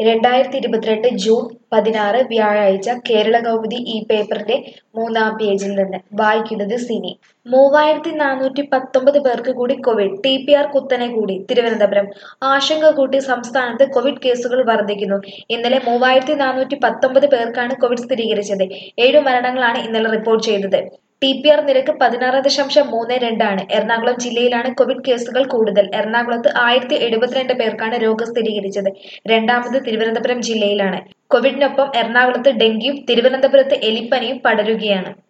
June 16 വ്യാഴാഴ്ച കേരളകൗമുദി ഈ പേപ്പറിന്റെ മൂന്നാം പേജിൽ നിന്ന് വായിക്കുന്നത് സിനി. 3419 പേർക്ക് കൂടി കോവിഡ്. TPR കുത്തനെ കൂടി. തിരുവനന്തപുരം. ആശങ്ക കൂട്ടി സംസ്ഥാനത്ത് കോവിഡ് കേസുകൾ വർദ്ധിക്കുന്നു. ഇന്നലെ 3419 പേർക്കാണ് കോവിഡ് സ്ഥിരീകരിച്ചത്. 7 മരണങ്ങളാണ് ഇന്നലെ റിപ്പോർട്ട് ചെയ്തത്. TPR നിരക്ക് 16.32 ആണ്. എറണാകുളം ജില്ലയിലാണ് കോവിഡ് കേസുകൾ കൂടുതൽ. എറണാകുളത്ത് 1072 പേർക്കാണ് രോഗം സ്ഥിരീകരിച്ചത്. രണ്ടാമത് തിരുവനന്തപുരം ജില്ലയിലാണ്. കോവിഡിനൊപ്പം എറണാകുളത്ത് ഡെങ്കിയും തിരുവനന്തപുരത്ത് എലിപ്പനിയും പടരുകയാണ്.